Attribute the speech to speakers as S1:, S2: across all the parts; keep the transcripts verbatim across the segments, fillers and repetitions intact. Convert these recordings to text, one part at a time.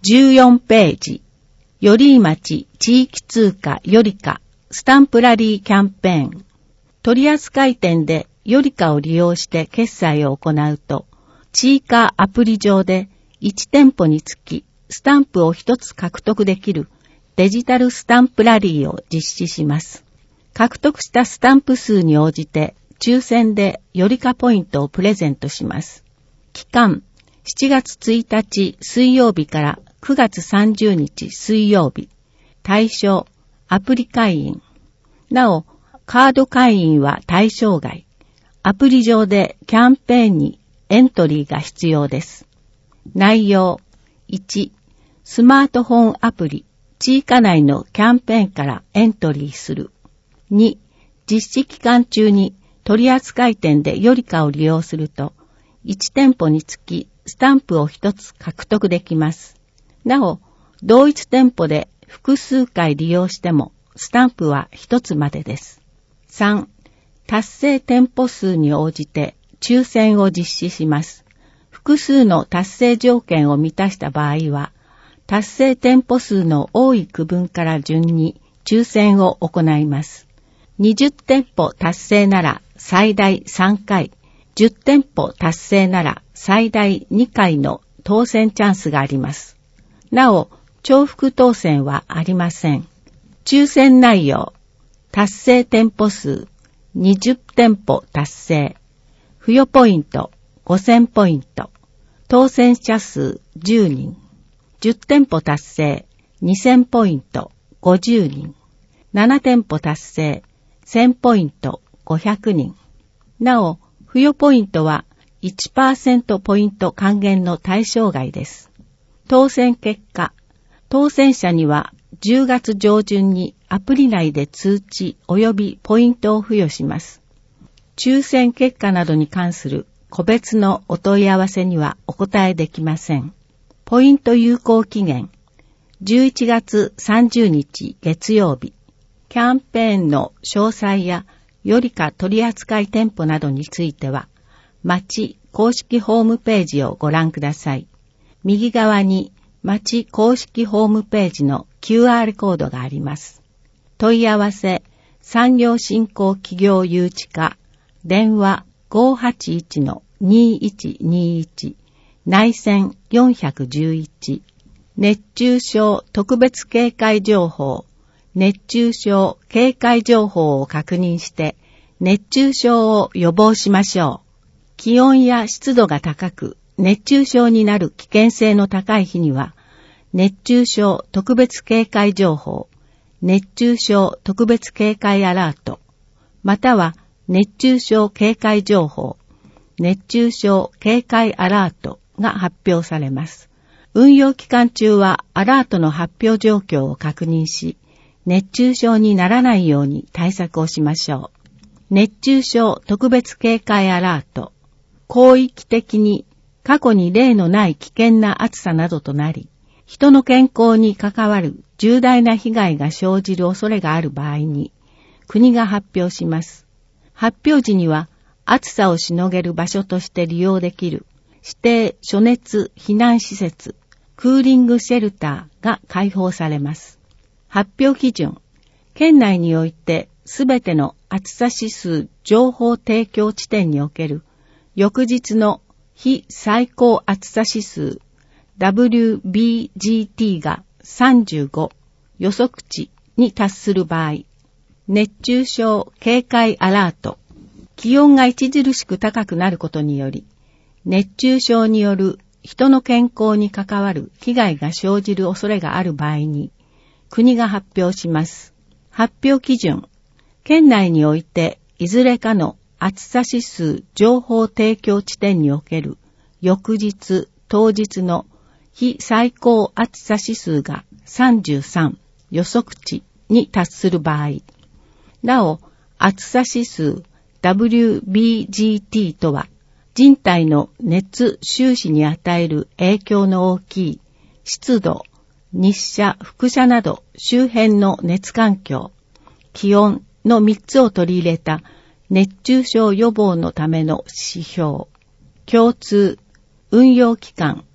S1: じゅうよんページ、よりい町地域通貨よりかスタンプラリーキャンペーン。取扱店でよりかを利用して決済を行うと、チーカーアプリ上でいち店舗につきスタンプをひとつ獲得できるデジタルスタンプラリーを実施します。獲得したスタンプ数に応じて抽選でよりかポイントをプレゼントします。期間、しちがつついたち水曜日からくがつさんじゅうにち水曜日。対象、アプリ会員。なお、カード会員は対象外。アプリ上でキャンペーンにエントリーが必要です。内容、いち、スマートフォンアプリ、チーカ内のキャンペーンからエントリーする。に、実施期間中に取扱店でよりかを利用すると、いち店舗につきスタンプをひとつ獲得できます。なお、同一店舗で複数回利用してもスタンプはひとつまでです。さん、達成店舗数に応じて抽選を実施します。複数の達成条件を満たした場合は、達成店舗数の多い区分から順に抽選を行います。にじゅう店舗達成なら最大さんかい、じゅう店舗達成なら最大にかいの当選チャンスがあります。なお、重複当選はありません。抽選内容、達成店舗数、にじゅう店舗達成、付与ポイント、ごせんポイント、当選者数じゅうにん、じゅう店舗達成、にせんポイント、ごじゅうにん、なな店舗達成、せんポイント、ごひゃくにん。なお、付与ポイントは いちパーセント ポイント還元の対象外です。当選結果、当選者にはじゅうがつ上旬にアプリ内で通知及びポイントを付与します。抽選結果などに関する個別のお問い合わせにはお答えできません。ポイント有効期限、じゅういちがつさんじゅうにち月曜日。キャンペーンの詳細やよりか取扱店舗などについては、町公式ホームページをご覧ください。右側に町公式ホームページの キューアール コードがあります。問い合わせ、産業振興企業誘致課、電話 ごーはちいちのにいちにいち、内線よんいちいち、熱中症特別警戒情報、熱中症警戒情報を確認して、熱中症を予防しましょう。気温や湿度が高く、熱中症になる危険性の高い日には、熱中症特別警戒情報、熱中症特別警戒アラート、または熱中症警戒情報、熱中症警戒アラートが発表されます。運用期間中はアラートの発表状況を確認し、熱中症にならないように対策をしましょう。熱中症特別警戒アラート、広域的に過去に例のない危険な暑さなどとなり、人の健康に関わる重大な被害が生じる恐れがある場合に、国が発表します。発表時には、暑さをしのげる場所として利用できる指定暑熱避難施設、クーリングシェルターが開放されます。発表基準、県内においてすべての暑さ指数情報提供地点における翌日の非最高暑さ指数 ダブリュービージーティー がさんじゅうご予測値に達する場合、熱中症警戒アラート、気温が著しく高くなることにより、熱中症による人の健康に関わる被害が生じる恐れがある場合に、国が発表します。発表基準、県内においていずれかの暑さ指数情報提供地点における翌日当日の非最高暑さ指数がさんじゅうさん予測値に達する場合、なお暑さ指数 ダブリュービージーティー とは人体の熱収支に与える影響の大きい湿度、日射、輻射など周辺の熱環境、気温のみっつを取り入れた熱中症予防のための指標、共通、運用期間、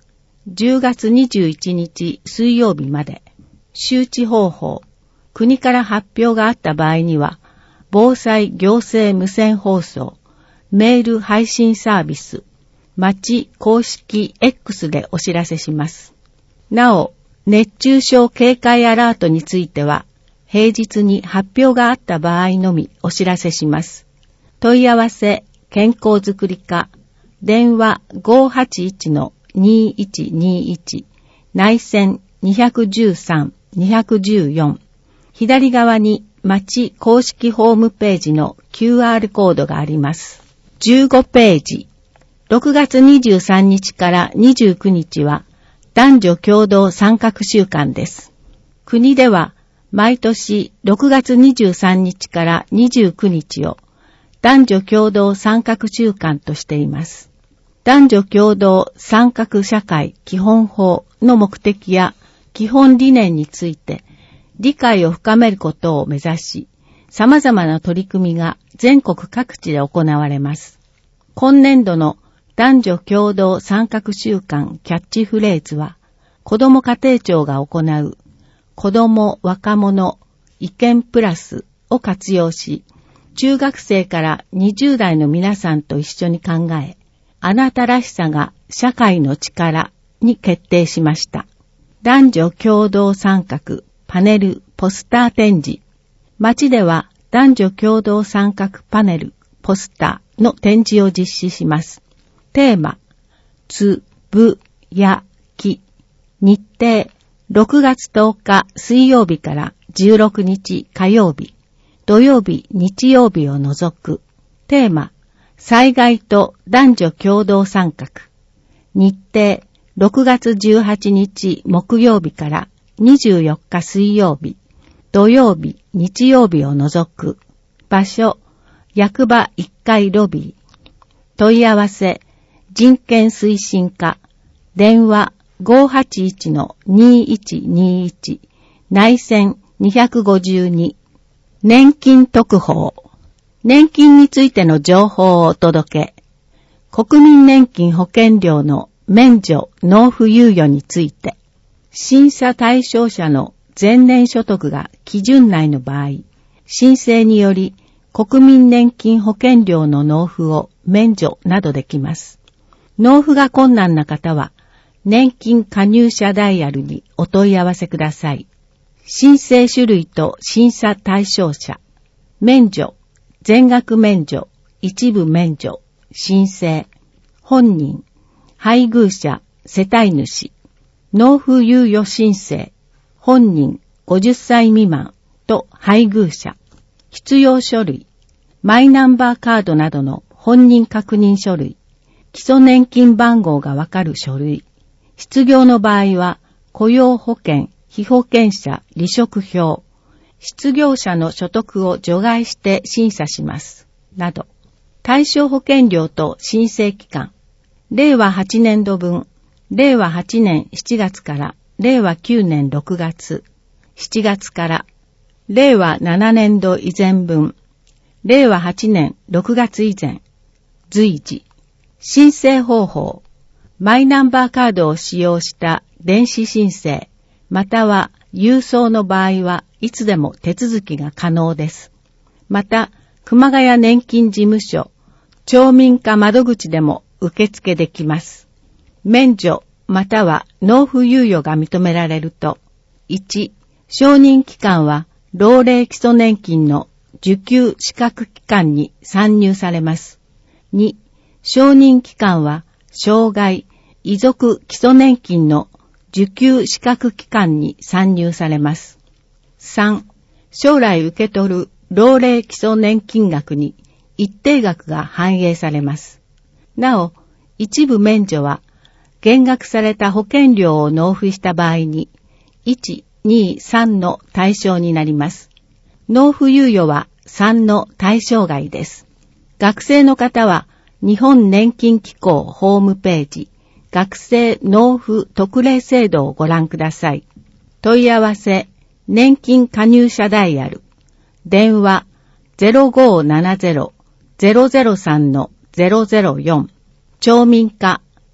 S1: じゅうがつにじゅういちにち水曜日まで。周知方法。国から発表があった場合には、防災行政無線放送、メール配信サービス、町公式 X でお知らせします。なお、熱中症警戒アラートについては、平日に発表があった場合のみお知らせします。問い合わせ、健康づくり課、電話 ごーはちいちのにいちにいち、内線にいちさん、にいちよん、左側に町公式ホームページの キューアール コードがあります。じゅうごページ。ろくがつにじゅうさんにちからにじゅうくにちは男女共同参画週間です。国では毎年ろくがつにじゅうさんにちからにじゅうくにちを男女共同参画週間としています。男女共同参画社会基本法の目的や基本理念について理解を深めることを目指し、様々な取り組みが全国各地で行われます。今年度の男女共同参画週間キャッチフレーズは、子ども家庭庁が行う子ども若者意見プラスを活用し、中学生からにじゅうだいの皆さんと一緒に考え、あなたらしさが社会の力に決定しました。男女共同参画パネルポスター展示。町では男女共同参画パネルポスターの展示を実施します。テーマ、つぶやき。日程、ろくがつとおか水曜日からじゅうろくにち火曜日、土曜日、日曜日を除く。テーマ、災害と男女共同参画。日程、ろくがつじゅうはちにち木曜日からにじゅうよっか水曜日、土曜日、日曜日を除く。場所、役場いっかいロビー。問い合わせ、人権推進課。電話 ごーはちいちのにいちにいち、内線にごに。年金特報。年金についての情報をお届け。国民年金保険料の免除納付猶予について。審査対象者の前年所得が基準内の場合、申請により国民年金保険料の納付を免除などできます。納付が困難な方は、年金加入者ダイヤルにお問い合わせください。申請種類と審査対象者、免除、全額免除、一部免除、申請、本人、配偶者、世帯主、納付猶予申請、本人ごじゅっさい未満と配偶者、必要書類、マイナンバーカードなどの本人確認書類、基礎年金番号がわかる書類、失業の場合は雇用保険、被保険者、離職票、失業者の所得を除外して審査します。など、対象保険料と申請期間、れいわはちねんど分、れいわはちねんしちがつかられいわきゅうねんろくがつ、しちがつかられいわななねんど以前分、れいわはちねんろくがつ以前、随時、申請方法、マイナンバーカードを使用した電子申請、または郵送の場合はいつでも手続きが可能です。また、熊谷年金事務所、町民課窓口でも受付できます。免除または納付猶予が認められると、いち、承認期間は老齢基礎年金の受給資格期間に算入されます。に、承認期間は障害、遺族基礎年金の受給資格期間に算入されます。さん、将来受け取る老齢基礎年金額に一定額が反映されます。なお、一部免除は減額された保険料を納付した場合にいち、に、さんの対象になります。納付猶予はさんの対象外です。学生の方は日本年金機構ホームページ学生納付特例制度をご覧ください。問い合わせ年金加入者ダイヤル電話 ゼロごーななゼロ ゼロゼロさんのゼロゼロよん 町民課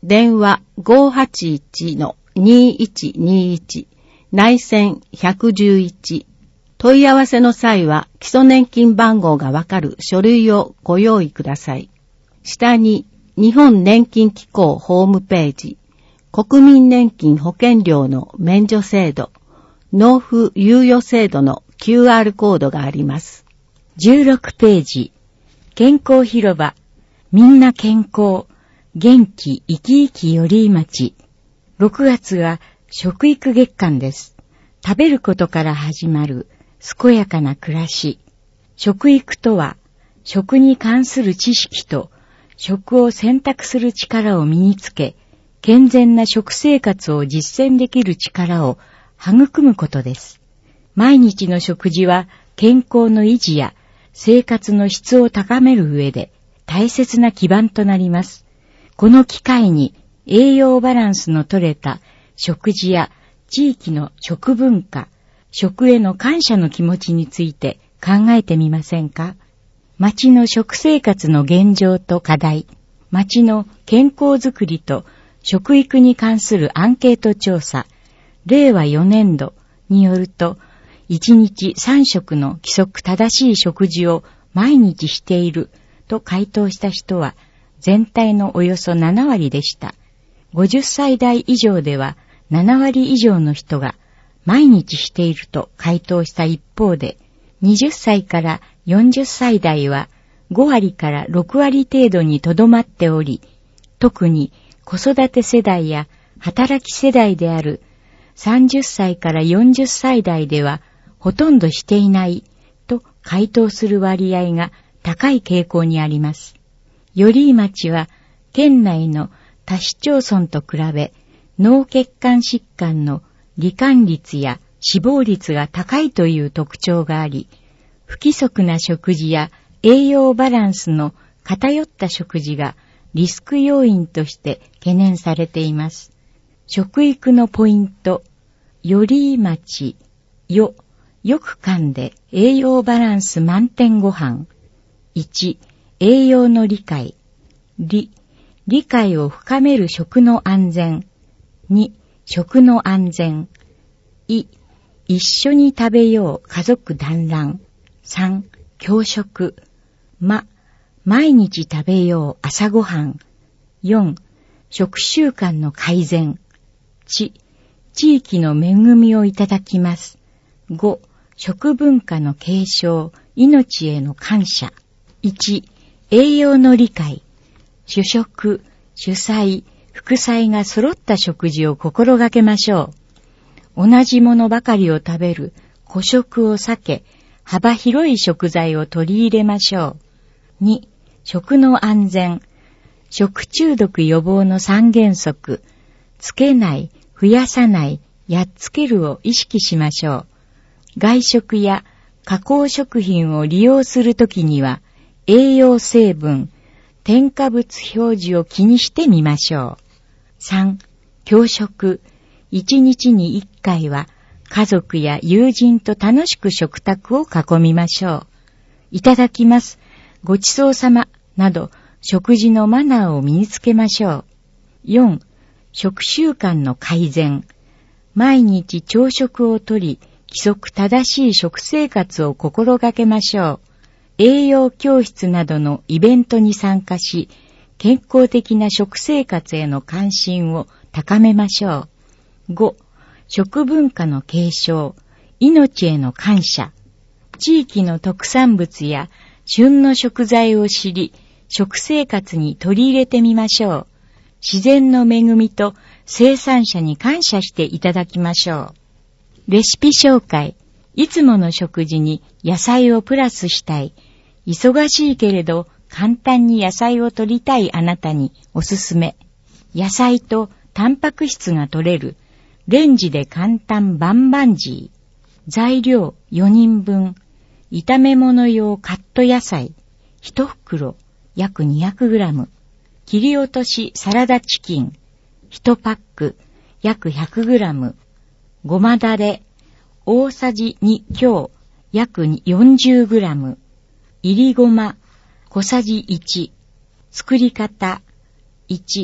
S1: 電話 ごーはちいちのにいちにいち 内線いちいちいち。問い合わせの際は基礎年金番号がわかる書類をご用意ください。下に日本年金機構ホームページ、国民年金保険料の免除制度、納付猶予制度の キューアール コードがあります。
S2: じゅうろくページ、健康広場、みんな健康、元気生き生きより町。ろくがつは食育月間です。食べることから始まる健やかな暮らし。食育とは、食に関する知識と食を選択する力を身につけ、健全な食生活を実践できる力を育むことです。毎日の食事は健康の維持や生活の質を高める上で大切な基盤となります。この機会に栄養バランスの取れた食事や地域の食文化、食への感謝の気持ちについて考えてみませんか？町の食生活の現状と課題、町の健康づくりと食育に関するアンケート調査、れいわよねんどによると、いちにちさんしょくの規則正しい食事を毎日していると回答した人は全体のおよそななわりでした。ごじゅっさいだい以上ではななわり以上の人が毎日していると回答した一方で、はたちからよんじゅっさいだいはごわりからろくわり程度にとどまっており、特に子育て世代や働き世代であるさんじゅっさいからよんじゅっさいだいではほとんどしていないと回答する割合が高い傾向にあります。寄居町は県内の他市町村と比べ脳血管疾患の罹患率や死亡率が高いという特徴があり、不規則な食事や栄養バランスの偏った食事がリスク要因として懸念されています。食育のポイント、寄居町、よ、よく噛んで栄養バランス満点ご飯。いち、栄養の理解。り、理解を深める食の安全。に、食の安全。い、一緒に食べよう家族団らん。さん、教食。ま、毎日食べよう朝ごはん。よん、食習慣の改善。ち、地域の恵みをいただきます。ご、食文化の継承、命への感謝。いち、栄養の理解。主食、主菜、副菜が揃った食事を心がけましょう。同じものばかりを食べる個食を避け、幅広い食材を取り入れましょう。に、食の安全。食中毒予防の三原則。つけない、増やさない、やっつけるを意識しましょう。外食や加工食品を利用するときには、栄養成分、添加物表示を気にしてみましょう。さん、教食。いちにちにいっかいは家族や友人と楽しく食卓を囲みましょう。いただきます。ごちそうさまなど食事のマナーを身につけましょう。よん、食習慣の改善。毎日朝食をとり、規則正しい食生活を心がけましょう。栄養教室などのイベントに参加し、健康的な食生活への関心を高めましょう。ご、食文化の継承、命への感謝。地域の特産物や旬の食材を知り、食生活に取り入れてみましょう。自然の恵みと生産者に感謝していただきましょう。レシピ紹介。いつもの食事に野菜をプラスしたい。忙しいけれど簡単に野菜を摂りたいあなたにおすすめ。野菜とタンパク質が摂れる。レンジで簡単バンバンジー。材料よにんぶん。炒め物用カット野菜。いちふくろ約 にひゃくグラム。切り落としサラダチキン。いちパック約 ひゃくグラム。ごまだれ大さじに強約 よんじゅうグラム。いりごま小さじいち。作り方いち。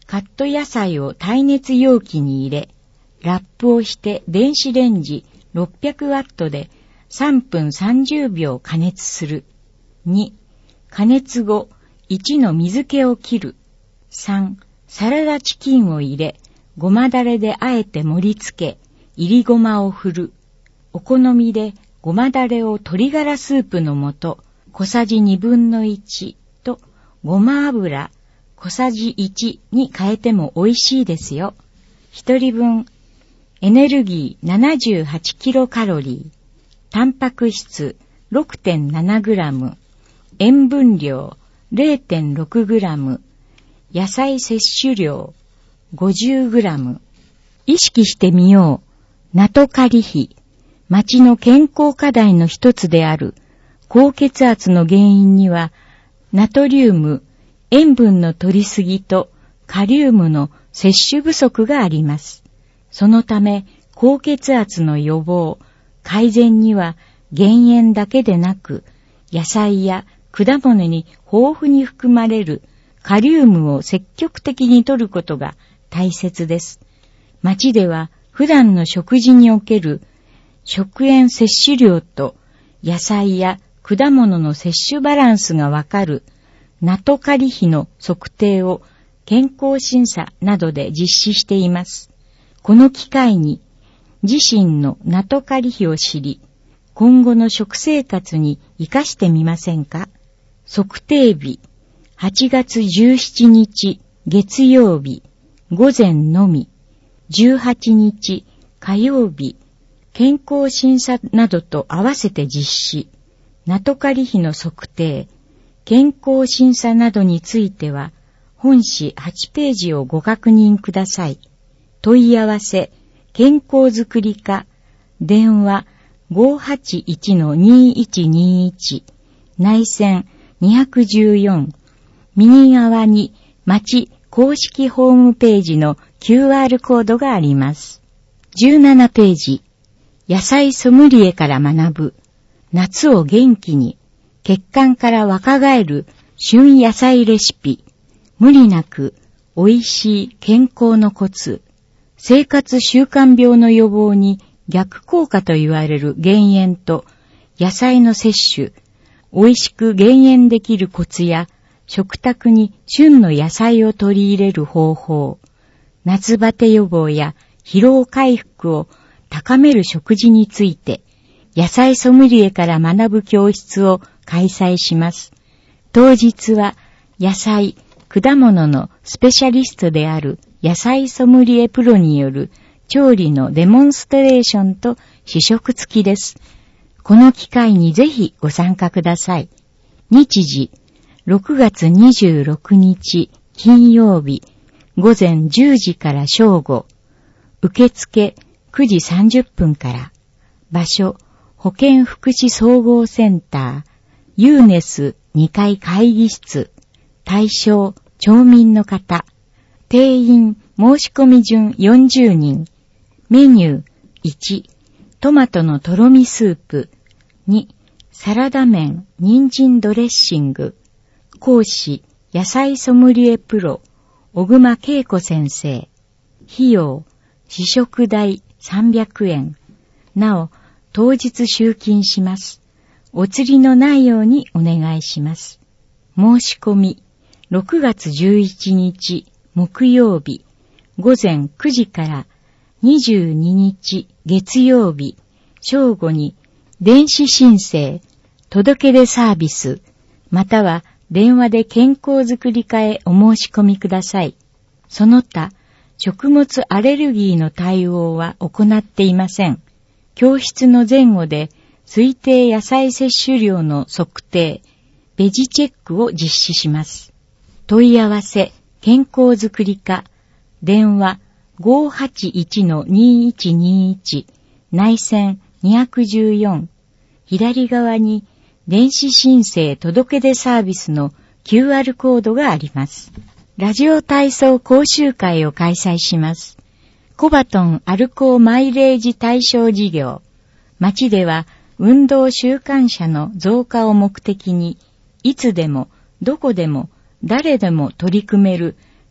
S2: カット野菜を耐熱容器に入れ、ラップをして電子レンジろっぴゃくワットでさんぷんさんじゅうびょう加熱する。に、加熱後、いちの水気を切る。さん、サラダチキンを入れ、ごまだれであえて盛り付け、いりごまを振る。お好みでごまだれを鶏ガラスープの素、小さじにぶんのいちとごま油、小さじいちに変えても美味しいですよ。一人分、エネルギー ななじゅうはちキロカロリー、タンパク質 ろくてんななグラム、塩分量 れいてんろくグラム、野菜摂取量 ごじゅうグラム。意識してみよう。ナトカリ比。町の健康課題の一つである高血圧の原因には、ナトリウム、塩分の摂りすぎとカリウムの摂取不足があります。そのため、高血圧の予防、改善には減塩だけでなく、野菜や果物に豊富に含まれるカリウムを積極的に摂ることが大切です。町では普段の食事における食塩摂取量と野菜や果物の摂取バランスがわかるナトカリ比の測定を健康審査などで実施しています。この機会に自身のナトカリ比を知り、今後の食生活に生かしてみませんか？測定日、はちがつじゅうしちにち月曜日、午前のみ、じゅうはちにち火曜日、健康審査などと合わせて実施、ナトカリ比の測定、健康審査などについては、本誌はちページをご確認ください。問い合わせ、健康づくり課、電話 ごーはちいちのにいちにいち、内線にひゃくじゅうよん、右側に町公式ホームページの キューアール コードがあります。じゅうななページ、野菜ソムリエから学ぶ、夏を元気に、血管から若返る旬野菜レシピ、無理なく美味しい健康のコツ、生活習慣病の予防に逆効果と言われる減塩と野菜の摂取、美味しく減塩できるコツや食卓に旬の野菜を取り入れる方法、夏バテ予防や疲労回復を高める食事について、野菜ソムリエから学ぶ教室を開催します。当日は野菜、果物のスペシャリストである野菜ソムリエプロによる調理のデモンストレーションと試食付きです。この機会にぜひご参加ください。日時、ろくがつにじゅうろくにち金曜日、午前じゅうじから正午。受付くじさんじゅっぷんから。場所、保健福祉総合センター、ユーネスにかい会議室。対象、町民の方。定員、申し込み順よんじゅうにん。メニュー、いち、トマトのとろみスープ。に、サラダ麺、人参ドレッシング。講師、野菜ソムリエプロ、小熊恵子先生。費用、試食代さんびゃくえん。なお、当日集金します。お釣りのないようにお願いします。申し込み、ろくがつじゅういちにち木曜日、午前くじからにじゅうににち月曜日、正午に電子申請、届け出サービス、または電話で健康づくり課へお申し込みください。その他、食物アレルギーの対応は行っていません。教室の前後で推定野菜摂取量の測定、ベジチェックを実施します。問い合わせ、健康づくり課、電話 ごーはちいちのにいちにいち、内線にひゃくじゅうよん、左側に電子申請届け出サービスの キューアール コードがあります。ラジオ体操講習会を開催します。コバトンアルコーマイレージ対象事業。町では運動習慣者の増加を目的に、いつでもどこでも誰でも取り組める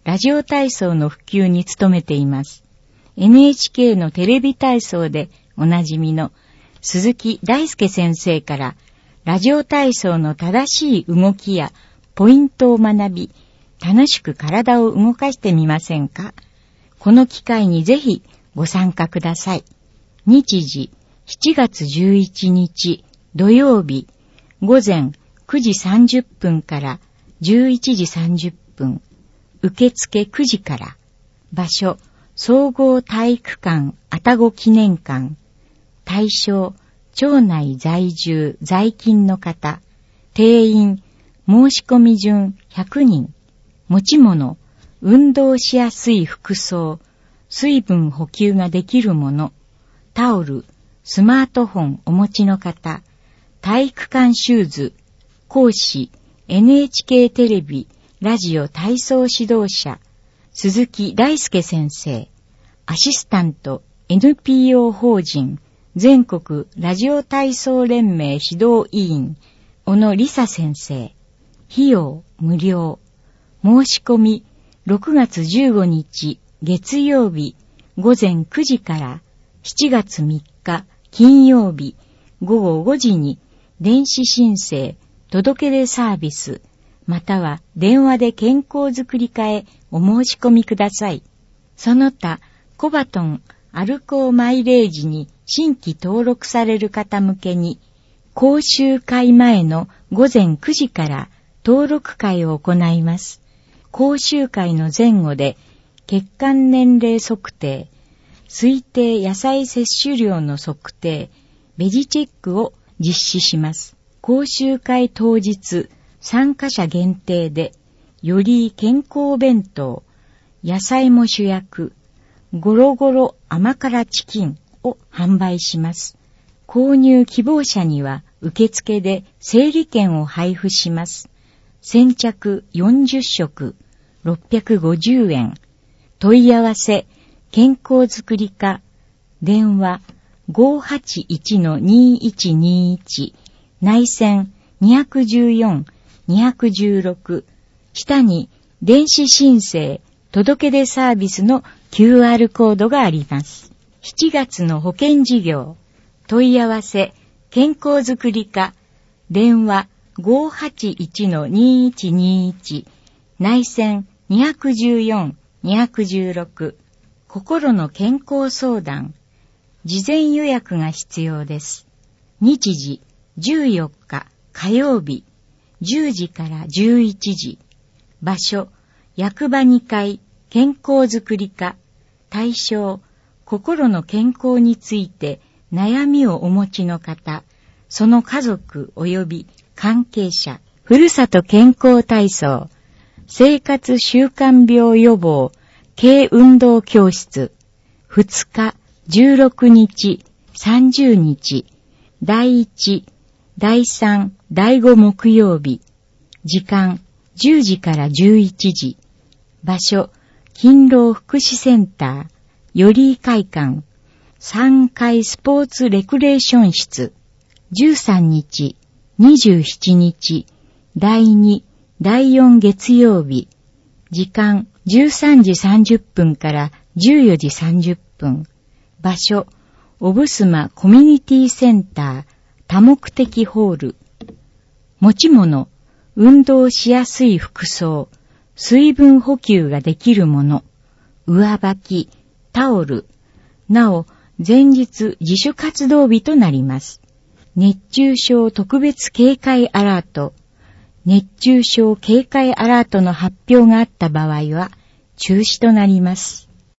S2: ラジオ体操の普及に努めています。エヌエイチケー のテレビ体操でおなじみの鈴木大輔先生からラジオ体操の正しい動きやポイントを学び、楽しく体を動かしてみませんか？この機会にぜひご参加ください。日時しちがつじゅういちにち土曜日午前くじさんじゅっぷんからじゅういちじさんじゅっぷん、受付くじから、場所総合体育館愛宕記念館、対象町内在住在勤の方、定員申し込み順ひゃくにん、持ち物、運動しやすい服装、水分補給ができるもの、タオル、スマートフォンお持ちの方、体育館シューズ、講師、エヌエイチケー テレビ、ラジオ体操指導者、鈴木大輔先生、アシスタント、エヌピーオー 法人、全国ラジオ体操連盟指導委員、小野理沙先生、費用無料、申し込み、ろくがつじゅうごにち月曜日午前くじからしちがつみっか金曜日ごごごじに電子申請、届け出サービス、または電話で健康づくり課へお申し込みください。その他、コバトンアルコーマイレージに新規登録される方向けに、講習会前の午前くじから登録会を行います。講習会の前後で血管年齢測定、推定野菜摂取量の測定、ベジチェックを実施します。講習会当日、参加者限定で、より健康弁当、野菜も主役、ゴロゴロ甘辛チキンを販売します。購入希望者には受付で整理券を配布します。先着よんじゅっしょく、ろっぴゃくごじゅうえん。問い合わせ、健康づくり課、電話 ごーはちいちのにいちにいち、内線にいちよん、にいちろく、下に電子申請、届け出サービスの キューアール コードがあります。しちがつの保険事業、問い合わせ、健康づくり課、電話 ごーはちいちのにいちにいち、内線にいちよん、にいちろく、心の健康相談、事前予約が必要です。日時じゅうよっか火曜日、じゅうじからじゅういちじ、場所、役場にかい健康づくり課、対象、心の健康について悩みをお持ちの方、その家族及び関係者、ふるさと健康体操、生活習慣病予防、軽運動教室、ふつか、じゅうろくにち、さんじゅうにち、だいいち、だいさん、だいご木曜日、時間じゅうじからじゅういちじ、場所、勤労福祉センター、より会館、さんかいスポーツレクレーション室、じゅうさんにち、にじゅうしちにち、だいに、だいよん月曜日、時間じゅうさんじさんじゅっぷんからじゅうよじさんじゅっぷん、場所、おぶすまコミュニティセンター、多目的ホール、持ち物、運動しやすい服装、水分補給ができるもの、上履き、タオル、なお、前日自主活動日となります。熱中症特別警戒アラート、熱中症警戒アラートの発表があった場合は中止となります。